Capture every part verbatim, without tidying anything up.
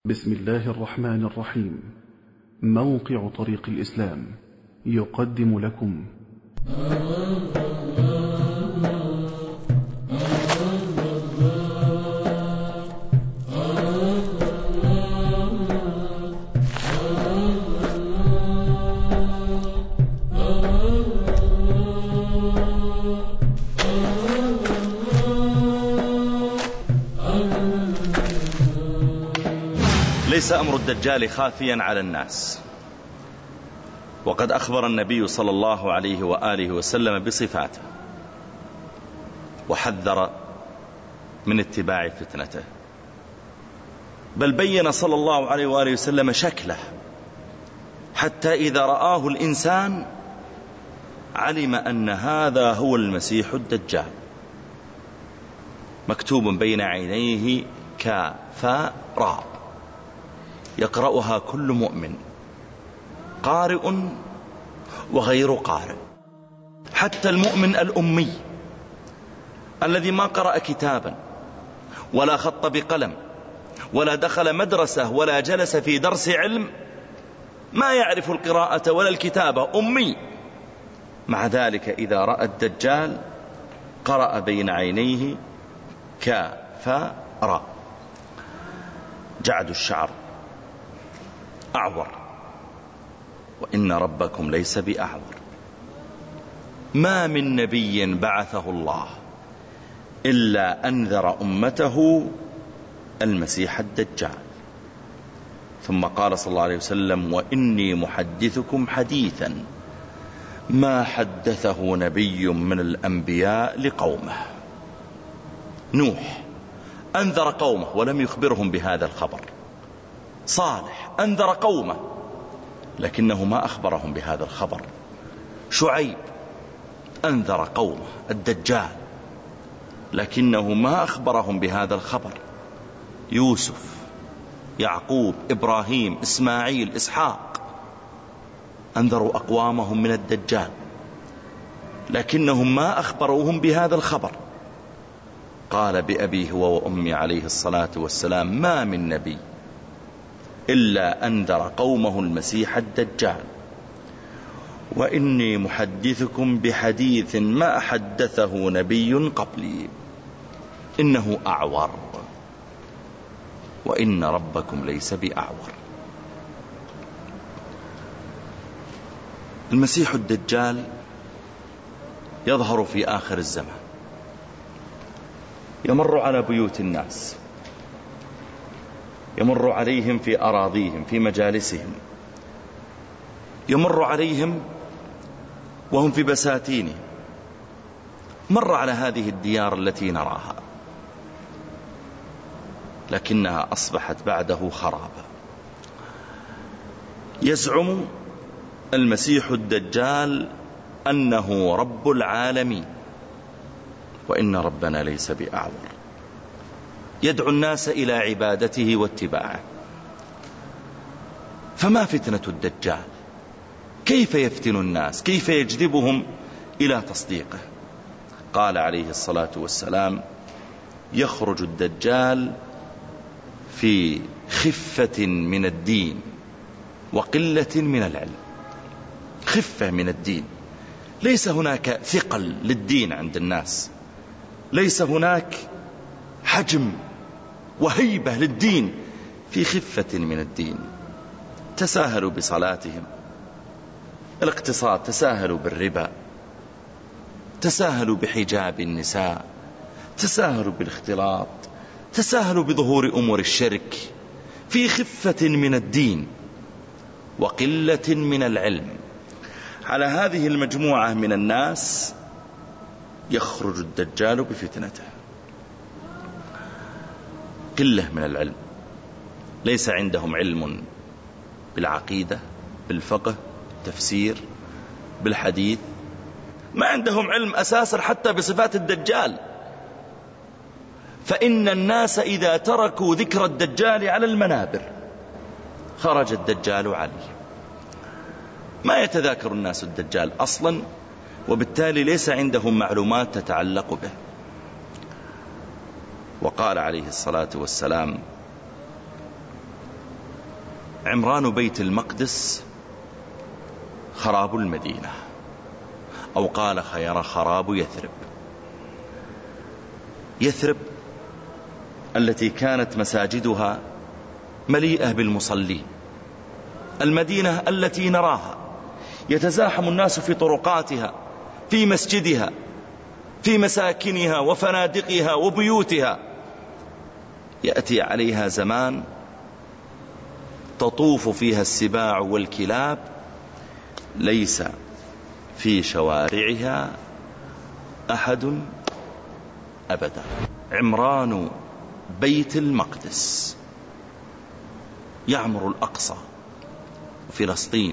بسم الله الرحمن الرحيم. موقع طريق الإسلام يقدم لكم ليس أمر الدجال خافيا على الناس، وقد أخبر النبي صلى الله عليه وآله وسلم بصفاته، وحذر من اتباع فتنته، بل بين صلى الله عليه وآله وسلم شكله، حتى إذا رآه الإنسان علم أن هذا هو المسيح الدجال، مكتوب بين عينيه كافا را، يقرأها كل مؤمن، قارئ وغير قارئ، حتى المؤمن الأمي الذي ما قرأ كتابا ولا خط بقلم ولا دخل مدرسة ولا جلس في درس علم، ما يعرف القراءة ولا الكتابة، أمي، مع ذلك إذا رأى الدجال قرأ بين عينيه كافا را. جعد الشعر، أعور، وإن ربكم ليس بأعور. ما من نبي بعثه الله إلا أنذر أمته المسيح الدجال. ثم قال صلى الله عليه وسلم: وإني محدثكم حديثا ما حدثه نبي من الأنبياء لقومه. نوح أنذر قومه ولم يخبرهم بهذا الخبر، صالح أنذر قومه لكنه ما أخبرهم بهذا الخبر، شعيب أنذر قومه الدجال لكنه ما أخبرهم بهذا الخبر، يوسف، يعقوب، إبراهيم، إسماعيل، إسحاق أنذروا أقوامهم من الدجال لكنهم ما أخبروهم بهذا الخبر. قال بأبيه هو وأمي عليه الصلاة والسلام: ما من نبي إلا أنذر قومه المسيح الدجال، وإني محدثكم بحديث ما حدثه نبي قبلي، إنه أعور، وإن ربكم ليس بأعور. المسيح الدجال يظهر في آخر الزمان، يمر على بيوت الناس، يمر عليهم في أراضيهم، في مجالسهم، يمر عليهم وهم في بساتينهم، مر على هذه الديار التي نراها، لكنها أصبحت بعده خرابا. يزعم المسيح الدجال أنه رب العالمين، وإن ربنا ليس بأعور. يدعو الناس إلى عبادته واتباعه. فما فتنة الدجال؟ كيف يفتن الناس؟ كيف يجذبهم إلى تصديقه؟ قال عليه الصلاة والسلام: يخرج الدجال في خفة من الدين وقلة من العلم. خفة من الدين، ليس هناك ثقل للدين عند الناس، ليس هناك حجم وهيبة للدين، في خفة من الدين. تساهلوا بصلاتهم، الاقتصاد، تساهلوا بالربا، تساهلوا بحجاب النساء، تساهلوا بالاختلاط، تساهلوا بظهور أمور الشرك، في خفة من الدين وقلة من العلم. على هذه المجموعة من الناس يخرج الدجال بفتنته. قلة من العلم، ليس عندهم علم بالعقيدة، بالفقه، تفسير، بالحديث، ما عندهم علم أساسا حتى بصفات الدجال. فإن الناس إذا تركوا ذكر الدجال على المنابر خرج الدجال عليه. ما يتذاكر الناس الدجال أصلا، وبالتالي ليس عندهم معلومات تتعلق به. وقال عليه الصلاة والسلام: عمران بيت المقدس خراب المدينة، أو قال خير خراب يثرب. يثرب التي كانت مساجدها مليئة بالمصلين، المدينة التي نراها يتزاحم الناس في طرقاتها، في مسجدها، في مساكنها وفنادقها وبيوتها، يأتي عليها زمان تطوف فيها السباع والكلاب، ليس في شوارعها أحد أبدا. عمران بيت المقدس يعمر الأقصى وفلسطين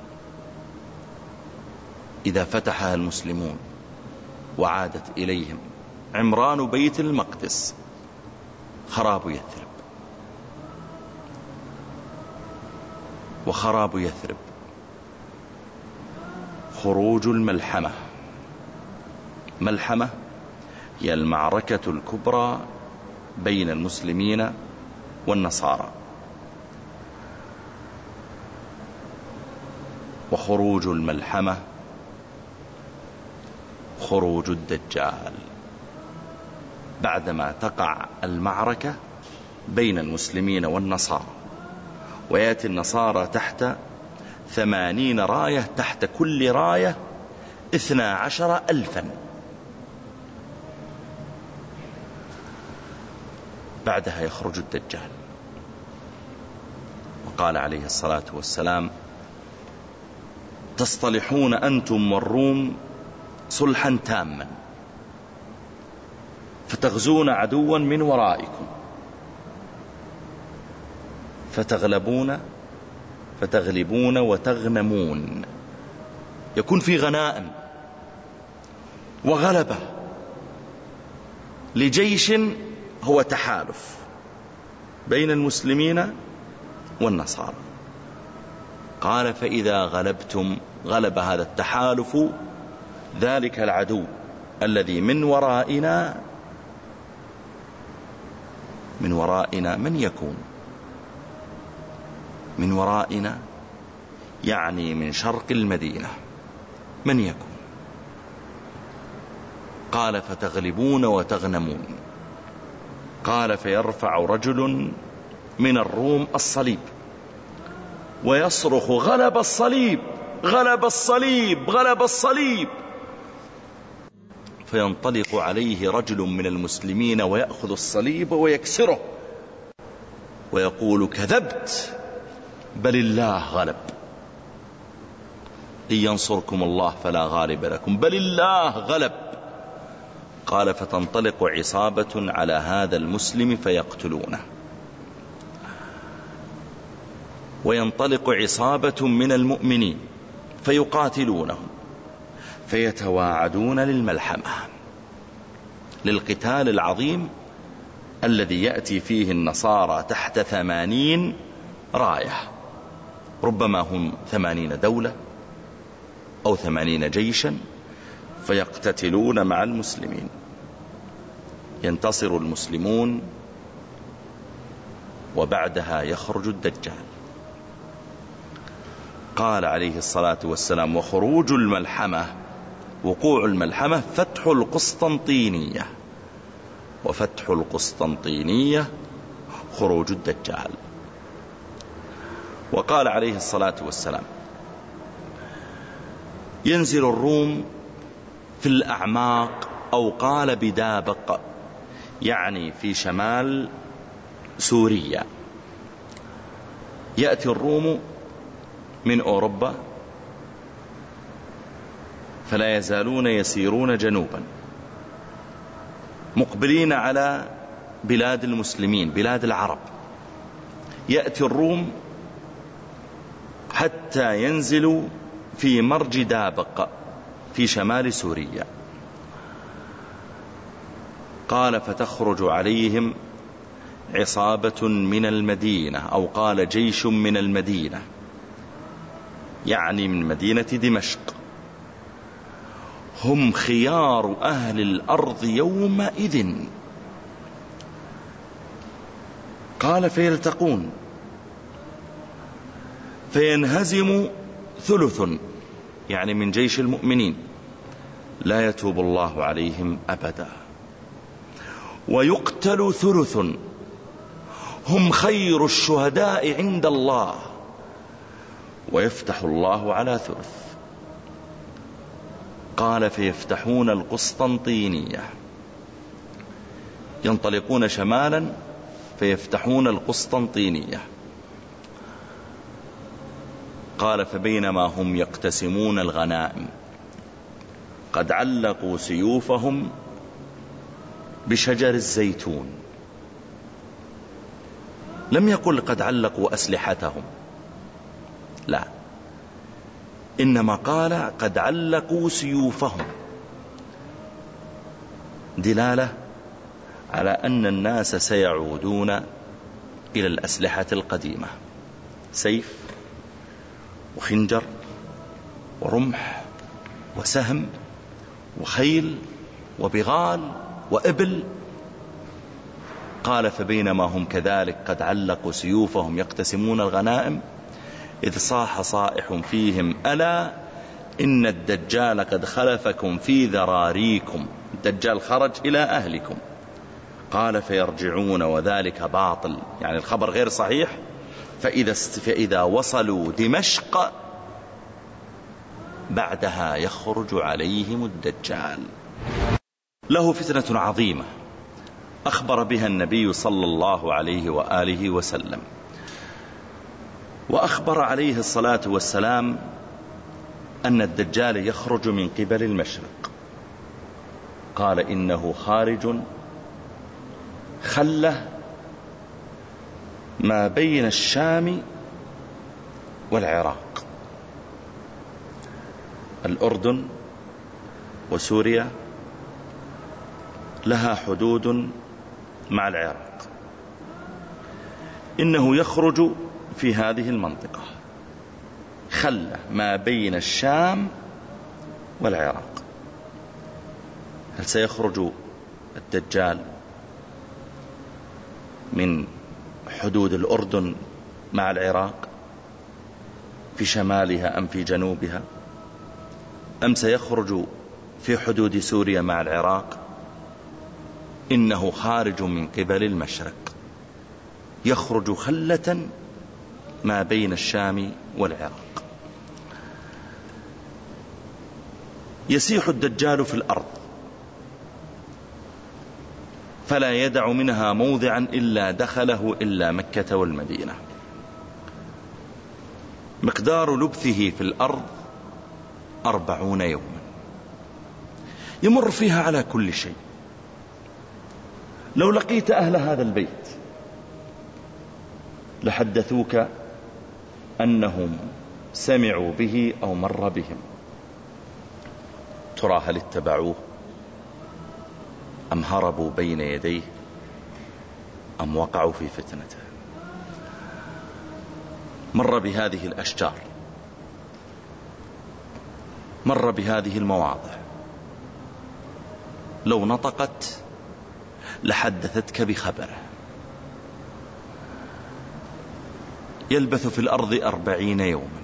إذا فتحها المسلمون وعادت إليهم. عمران بيت المقدس خراب يثرب. وخراب يثرب خروج الملحمة. ملحمة هي المعركة الكبرى بين المسلمين والنصارى. وخروج الملحمة خروج الدجال. بعدما تقع المعركة بين المسلمين والنصارى، ويأتي النصارى تحت ثمانين راية، تحت كل راية اثنا عشر ألفا. بعدها يخرج الدجال. وقال عليه الصلاة والسلام: تصطلحون أنتم والروم صلحا تاما، فتغزون عدوا من ورائكم، فتغلبون فتغلبون وتغنمون. يكون في غنائم وغلبة لجيش هو تحالف بين المسلمين والنصارى. قال: فإذا غلبتم، غلب هذا التحالف ذلك العدو الذي من ورائنا، من ورائنا من يكون؟ من ورائنا يعني من شرق المدينة. من يكون؟ قال: فتغلبون وتغنمون. قال: فيرفع رجل من الروم الصليب ويصرخ: غلب الصليب، غلب الصليب، غلب الصليب. فينطلق عليه رجل من المسلمين ويأخذ الصليب ويكسره ويقول: كذبت، بل الله غلب. إن ينصركم الله فلا غالب لكم، بل الله غلب. قال: فتنطلق عصابة على هذا المسلم فيقتلونه، وينطلق عصابة من المؤمنين فيقاتلونهم، فيتواعدون للملحمة، للقتال العظيم الذي يأتي فيه النصارى تحت ثمانين راية، ربما هم ثمانين دولة أو ثمانين جيشا، فيقتتلون مع المسلمين. ينتصر المسلمون، وبعدها يخرج الدجال. قال عليه الصلاة والسلام: وخروج الملحمة، وقوع الملحمة فتح القسطنطينية، وفتح القسطنطينية خروج الدجال. وقال عليه الصلاة والسلام: ينزل الروم في الأعماق، أو قال بدابق، يعني في شمال سوريا. يأتي الروم من أوروبا، فلا يزالون يسيرون جنوبا مقبلين على بلاد المسلمين، بلاد العرب. يأتي الروم حتى ينزلوا في مرج دابق في شمال سوريا. قال: فتخرج عليهم عصابة من المدينة، أو قال جيش من المدينة، يعني من مدينة دمشق، هم خيار أهل الأرض يومئذ. قال: فيلتقون فينهزم ثلث يعني من جيش المؤمنين لا يتوب الله عليهم أبدا، ويقتل ثلث هم خير الشهداء عند الله ويفتح الله على ثلث. قال فيفتحون القسطنطينية، ينطلقون شمالا فيفتحون القسطنطينية. قال فبينما هم يقتسمون الغنائم قد علقوا سيوفهم بشجر الزيتون. لم يقل قد علقوا أسلحتهم، لا، إنما قال قد علقوا سيوفهم، دلالة على أن الناس سيعودون إلى الأسلحة القديمة، سيف وخنجر ورمح وسهم وخيل وبغال وإبل. قال فبينما هم كذلك قد علقوا سيوفهم يقتسمون الغنائم إذ صاح صائح فيهم ألا إن الدجال قد خلفكم في ذراريكم. الدجال خرج إلى أهلكم. قال فيرجعون وذلك باطل، يعني الخبر غير صحيح. فإذا, فإذا وصلوا دمشق بعدها يخرج عليهم الدجال. له فتنة عظيمة أخبر بها النبي صلى الله عليه وآله وسلم، وأخبر عليه الصلاة والسلام أن الدجال يخرج من قبل المشرق. قال إنه خارج خلة ما بين الشام والعراق. الأردن وسوريا لها حدود مع العراق، إنه يخرج في هذه المنطقة خلة ما بين الشام والعراق. هل سيخرج الدجال من حدود الأردن مع العراق في شمالها أم في جنوبها، أم سيخرج في حدود سوريا مع العراق؟ إنه خارج من قبل المشرق، يخرج خلة ما بين الشام والعراق. يسيح الدجال في الأرض فلا يدع منها موضعا إلا دخله إلا مكة والمدينة. مقدار لبثه في الأرض أربعون يوما، يمر فيها على كل شيء. لو لقيت أهل هذا البيت لحدثوك أنهم سمعوا به أو مر بهم. ترى هل اتبعوه أم هربوا بين يديه أم وقعوا في فتنته؟ مر بهذه الأشجار، مر بهذه المواضع، لو نطقت لحدثتك بخبره. يلبث في الأرض أربعين يوما،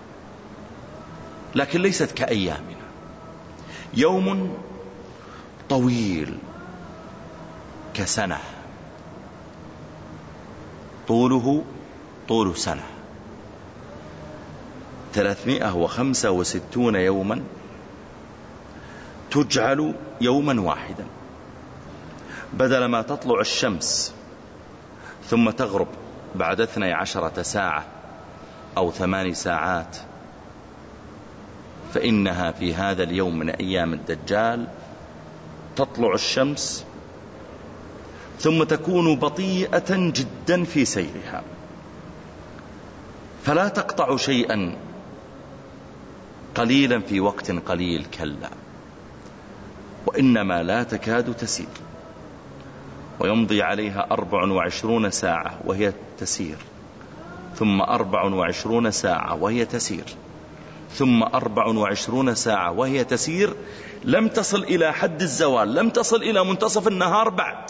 لكن ليست كأيامنا. يوم طويل كسنة، طوله طول سنة، ثلاثمائة وخمسة وستون يوما تجعل يوما واحدا. بدل ما تطلع الشمس ثم تغرب بعد اثني عشرة ساعة أو ثماني ساعات، فإنها في هذا اليوم من أيام الدجال تطلع الشمس ثم تكون بطيئة جدا في سيرها، فلا تقطع شيئا قليلا في وقت قليل، كلا، وإنما لا تكاد تسير. ويمضي عليها أربع وعشرون ساعة وهي تسير، ثم أربع وعشرون ساعة وهي تسير، ثم أربع وعشرون ساعة وهي تسير. لم تصل إلى حد الزوال، لم تصل إلى منتصف النهار بعد.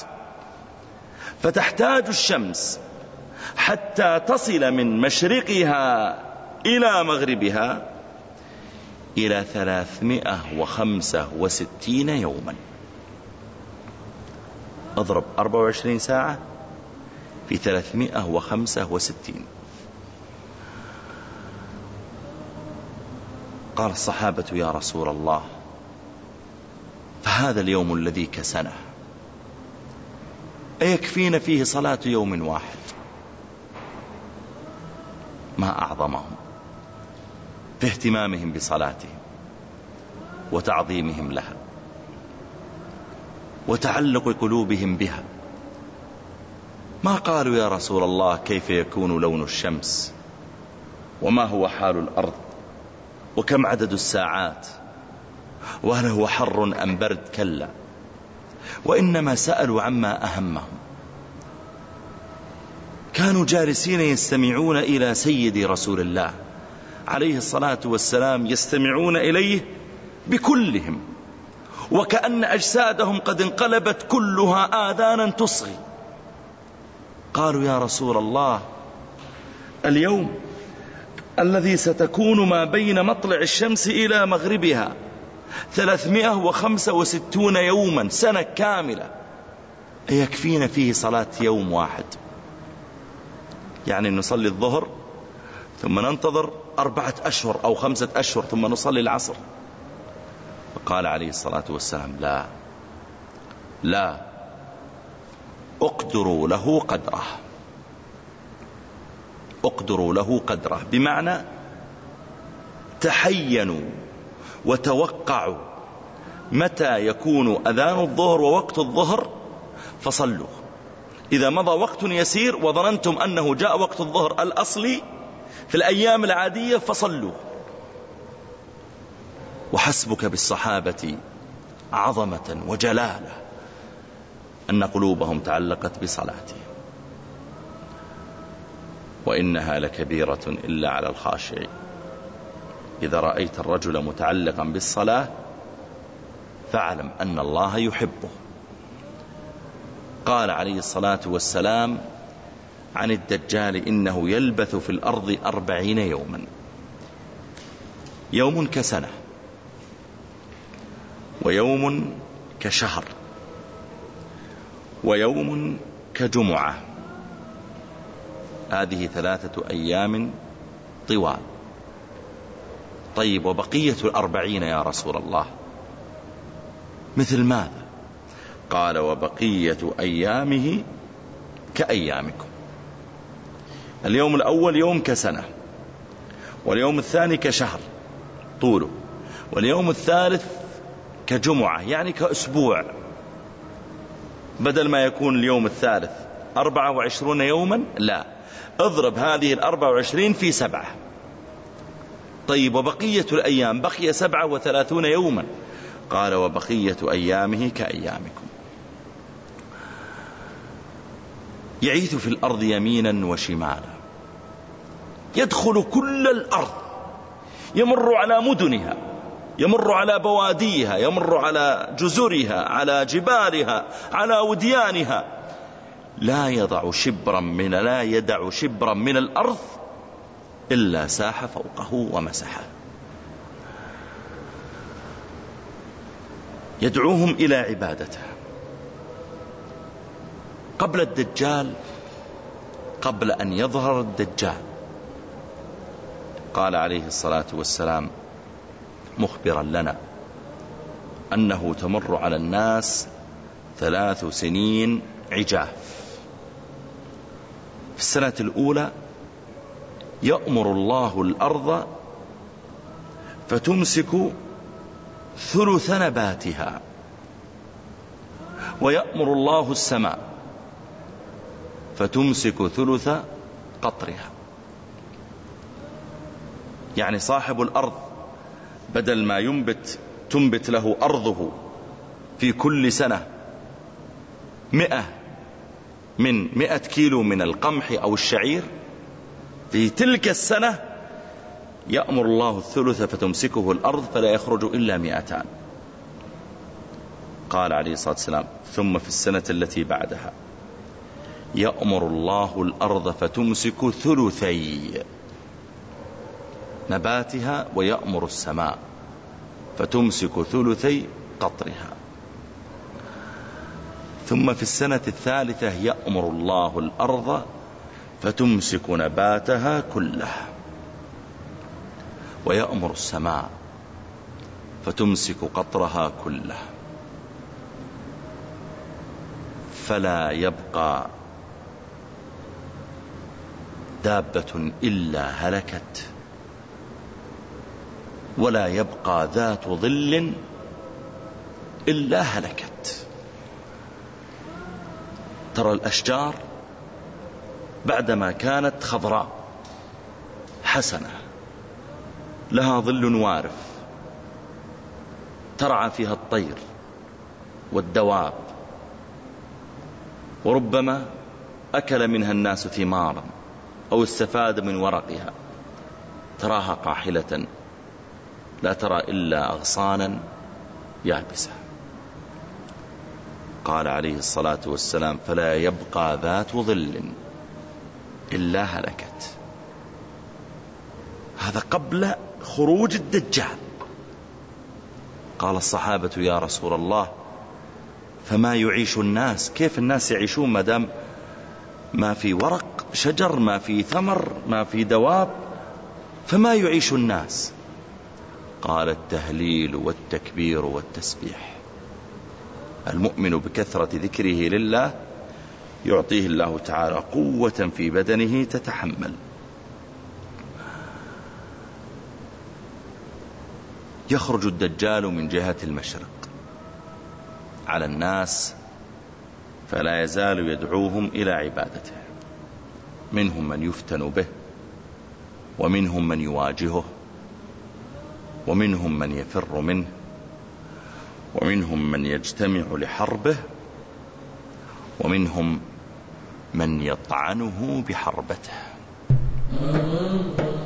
فتحتاج الشمس حتى تصل من مشرقها إلى مغربها إلى ثلاثمائة وخمسة وستين يوما. اضرب أربعة وعشرين ساعة في ثلاثمائة وخمسة وستين. قال الصحابة يا رسول الله فهذا اليوم الذي كسنه أيكفينا فيه صلاة يوم واحد؟ ما أعظمهم في اهتمامهم بصلاتهم وتعظيمهم لها وتعلق قلوبهم بها. ما قالوا يا رسول الله كيف يكون لون الشمس وما هو حال الأرض وكم عدد الساعات وهل هو حر أم برد؟ كلا، وإنما سألوا عما أهمهم. كانوا جالسين يستمعون إلى سيد رسول الله عليه الصلاة والسلام، يستمعون إليه بكلهم، وكأن أجسادهم قد انقلبت كلها آذانا تصغي. قالوا يا رسول الله اليوم الذي ستكون ما بين مطلع الشمس إلى مغربها ثلاثمائة وخمسة وستون يوما، سنة كاملة، يكفينا فيه صلاة يوم واحد؟ يعني نصلي الظهر ثم ننتظر أربعة أشهر أو خمسة أشهر ثم نصلي العصر. فقال عليه الصلاة والسلام لا لا، اقدروا له قدره، اقدروا له قدره، بمعنى تحينوا وتوقعوا متى يكون أذان الظهر ووقت الظهر فصلوا. إذا مضى وقت يسير وظننتم أنه جاء وقت الظهر الأصلي في الأيام العادية فصلوا. وحسبك بالصحابة عظمة وجلالة أن قلوبهم تعلقت بصلاته. وإنها لكبيرة إلا على الخاشعين. إذا رأيت الرجل متعلقا بالصلاة فاعلم أن الله يحبه. قال عليه الصلاة والسلام عن الدجال إنه يلبث في الأرض أربعين يوما، يوم كسنة ويوم كشهر ويوم كجمعة، هذه ثلاثة أيام طوال. طيب وبقية الأربعين يا رسول الله مثل ماذا؟ قال وبقية أيامه كأيامكم. اليوم الأول يوم كسنة، واليوم الثاني كشهر طوله، واليوم الثالث كجمعة يعني كأسبوع، بدل ما يكون اليوم الثالث أربعة وعشرون يوما لا، اضرب هذه الأربعة وعشرين في سبعة. طيب وبقية الأيام بقي سبعة وثلاثون يوما، قال وبقية أيامه كأيامكم. يعيث في الأرض يمينا وشمالا، يدخل كل الأرض، يمر على مدنها، يمر على بواديها، يمر على جزرها، على جبالها، على وديانها، لا يضع شبرا من لا يدع شبرا من الأرض إلا ساح فوقه ومسحه. يدعوهم إلى عبادته. قبل الدجال، قبل أن يظهر الدجال، قال عليه الصلاة والسلام مخبرا لنا أنه تمر على الناس ثلاث سنين عجاف. في السنة الأولى يأمر الله الأرض فتمسك ثلث نباتها، ويأمر الله السماء فتمسك ثلث قطرها. يعني صاحب الأرض بدل ما ينبت تنبت له أرضه في كل سنة مئة من مئة كيلو من القمح أو الشعير، في تلك السنة يأمر الله الثلث فتمسكه الأرض فلا يخرج إلا مئتان. قال عليه الصلاة والسلام ثم في السنة التي بعدها يأمر الله الأرض فتمسك ثلثي، نباتها ويأمر السماء فتمسك ثلثي قطرها. ثم في السنة الثالثة يأمر الله الأرض فتمسك نباتها كله، ويأمر السماء فتمسك قطرها كله، فلا يبقى دابة إلا هلكت، ولا يبقى ذات ظل إلا هلكت. ترى الأشجار بعدما كانت خضراء حسنة لها ظل وارف ترعى فيها الطير والدواب، وربما أكل منها الناس ثمارا أو استفاد من ورقها، تراها قاحلة لا ترى إلا أغصانا يابسة. قال عليه الصلاة والسلام: فلا يبقى ذات ظل إلا هلكت. هذا قبل خروج الدجال. قال الصحابة: يا رسول الله، فما يعيش الناس؟ كيف الناس يعيشون ما دام ما في ورق شجر، ما في ثمر، ما في دواب، فما يعيش الناس؟ قال: التهليل والتكبير والتسبيح. المؤمن بكثرة ذكره لله يعطيه الله تعالى قوة في بدنه تتحمل. يخرج الدجال من جهة المشرق على الناس فلا يزال يدعوهم إلى عبادته. منهم من يفتن به، ومنهم من يواجهه، ومنهم من يفر منه، ومنهم من يجتمع لحربه، ومنهم من يطعنه بحربته.